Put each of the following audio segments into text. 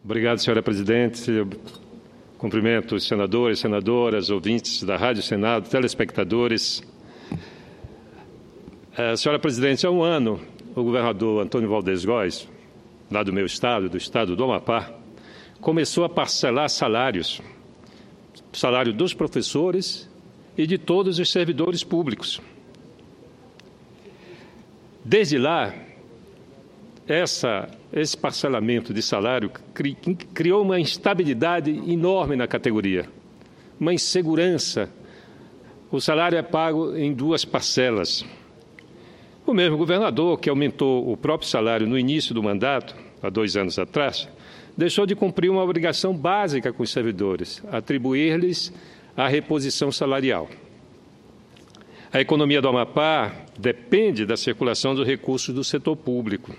Obrigado, senhora presidente. Eu cumprimento os senadores, senadoras, ouvintes da Rádio Senado, telespectadores. Senhora presidente, há um ano, o governador Antônio Valdez Góes, lá do meu estado, do estado do Amapá, começou a parcelar salários, salário dos professores e de todos os servidores públicos. Desde lá, esse parcelamento de salário criou uma instabilidade enorme na categoria, uma insegurança. O salário é pago em 2 parcelas. O mesmo governador, que aumentou o próprio salário no início do mandato, há 2 anos atrás, deixou de cumprir uma obrigação básica com os servidores, atribuir-lhes a reposição salarial. A economia do Amapá depende da circulação dos recursos do setor público.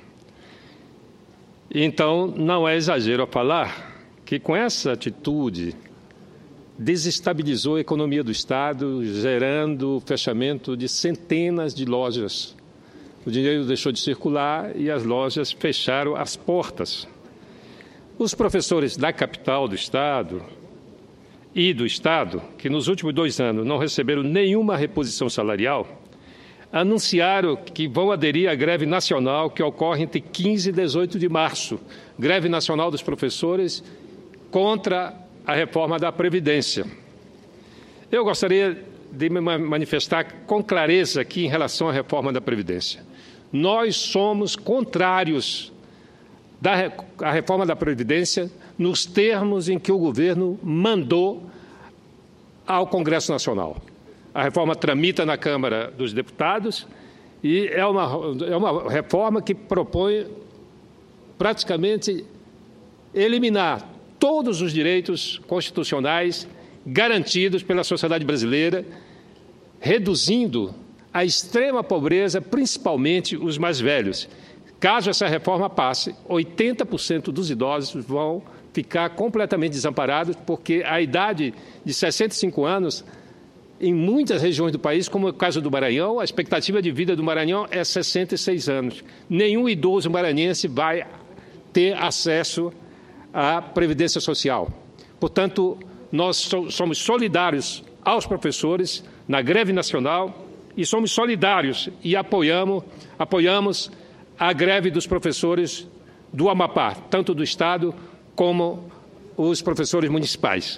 Então, não é exagero a falar que, com essa atitude, desestabilizou a economia do Estado, gerando o fechamento de centenas de lojas. O dinheiro deixou de circular e as lojas fecharam as portas. Os professores da capital do Estado e do Estado, que nos últimos 2 anos não receberam nenhuma reposição salarial, anunciaram que vão aderir à greve nacional que ocorre entre 15 e 18 de março, greve nacional dos professores contra a reforma da Previdência. Eu gostaria de me manifestar com clareza aqui em relação à reforma da Previdência. Nós somos contrários à reforma da Previdência nos termos em que o governo mandou ao Congresso Nacional. A reforma tramita na Câmara dos Deputados e é uma reforma que propõe praticamente eliminar todos os direitos constitucionais garantidos pela sociedade brasileira, reduzindo a extrema pobreza, principalmente os mais velhos. Caso essa reforma passe, 80% dos idosos vão ficar completamente desamparados, porque a idade de 65 anos, em muitas regiões do país, como é o caso do Maranhão, a expectativa de vida do Maranhão é 66 anos. Nenhum idoso maranhense vai ter acesso à Previdência Social. Portanto, nós somos solidários aos professores na greve nacional e somos solidários e apoiamos a greve dos professores do Amapá, tanto do Estado como os professores municipais.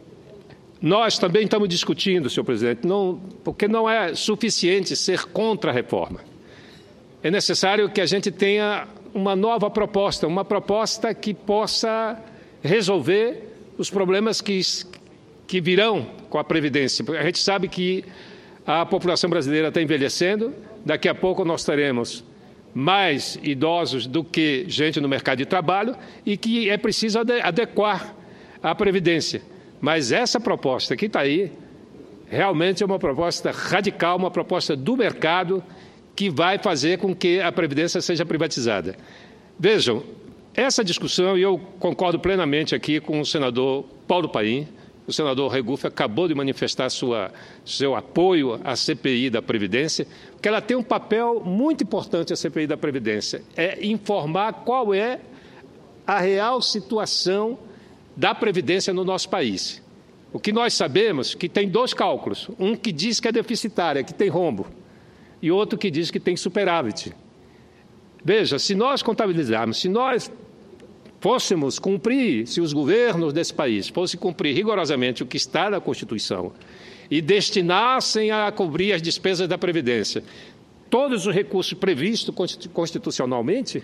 Nós também estamos discutindo, senhor presidente, porque não é suficiente ser contra a reforma. É necessário que a gente tenha uma nova proposta, uma proposta que possa resolver os problemas que virão com a Previdência. A gente sabe que a população brasileira está envelhecendo, daqui a pouco nós teremos mais idosos do que gente no mercado de trabalho e que é preciso adequar a Previdência. Mas essa proposta que está aí realmente é uma proposta radical, uma proposta do mercado que vai fazer com que a Previdência seja privatizada. Vejam, essa discussão, e eu concordo plenamente aqui com o senador Paulo Paim, o senador Regufe acabou de manifestar seu apoio à CPI da Previdência, porque ela tem um papel muito importante, a CPI da Previdência, é informar qual é a real situação da Previdência no nosso país. O que nós sabemos é que tem 2 cálculos, um que diz que é deficitária, que tem rombo, e outro que diz que tem superávit. Veja, se nós contabilizarmos, se nós fôssemos cumprir, se os governos desse país fossem cumprir rigorosamente o que está na Constituição e destinassem a cobrir as despesas da Previdência todos os recursos previstos constitucionalmente,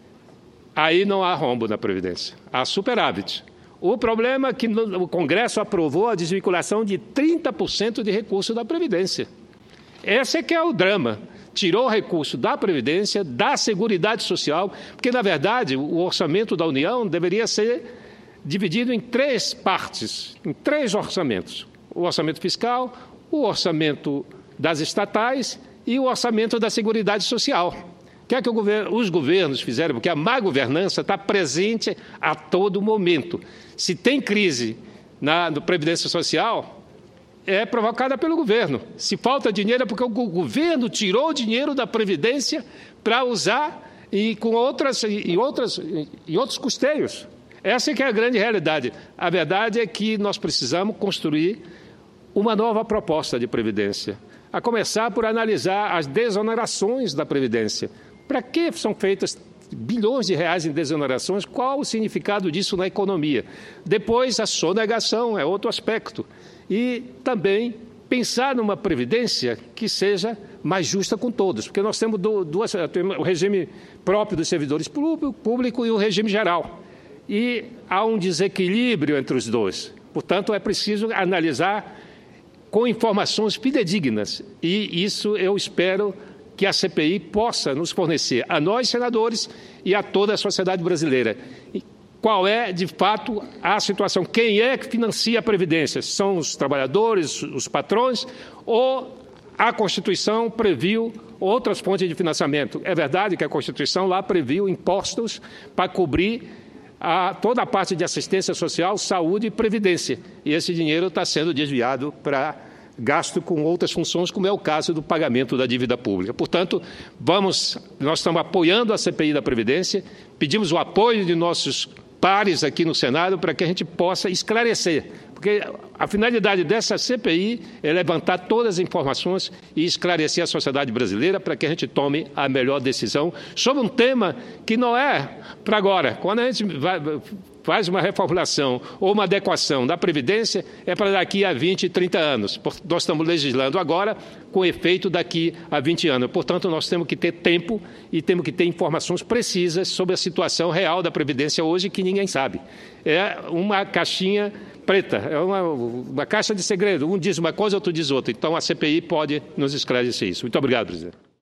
aí não há rombo na Previdência, há superávit. O problema é que o Congresso aprovou a desvinculação de 30% de recursos da Previdência. Esse é que é o drama. Tirou recurso da Previdência, da Seguridade Social, porque, na verdade, o orçamento da União deveria ser dividido em 3 partes, em 3 orçamentos. O orçamento fiscal, o orçamento das estatais e o orçamento da Seguridade Social. O que é que os governos fizeram? Porque a má governança está presente a todo momento. Se tem crise na Previdência Social, é provocada pelo governo. Se falta dinheiro é porque o governo tirou o dinheiro da Previdência para usar e com outros custeios. Essa que é a grande realidade. A verdade é que nós precisamos construir uma nova proposta de Previdência, a começar por analisar as desonerações da Previdência. Para que são feitas bilhões de reais em desonerações? Qual o significado disso na economia? Depois, a sonegação é outro aspecto. E também pensar numa Previdência que seja mais justa com todos, porque nós temos o regime próprio dos servidores públicos e o regime geral. E há um desequilíbrio entre os dois. Portanto, é preciso analisar com informações fidedignas. E isso eu espero que a CPI possa nos fornecer, a nós, senadores, e a toda a sociedade brasileira. E qual é, de fato, a situação? Quem é que financia a Previdência? São os trabalhadores, os patrões, ou a Constituição previu outras fontes de financiamento? É verdade que a Constituição lá previu impostos para cobrir toda a parte de assistência social, saúde e previdência. E esse dinheiro está sendo desviado para gasto com outras funções, como é o caso do pagamento da dívida pública. Portanto, nós estamos apoiando a CPI da Previdência, pedimos o apoio de nossos pares aqui no Senado para que a gente possa esclarecer, porque a finalidade dessa CPI é levantar todas as informações e esclarecer a sociedade brasileira para que a gente tome a melhor decisão sobre um tema que não é para agora. Quando a gente faz uma reformulação ou uma adequação da Previdência, é para daqui a 20, 30 anos. Nós estamos legislando agora com efeito daqui a 20 anos. Portanto, nós temos que ter tempo e temos que ter informações precisas sobre a situação real da Previdência hoje, que ninguém sabe. É uma caixinha preta, é uma caixa de segredo. Um diz uma coisa, outro diz outra. Então, a CPI pode nos esclarecer isso. Muito obrigado, presidente.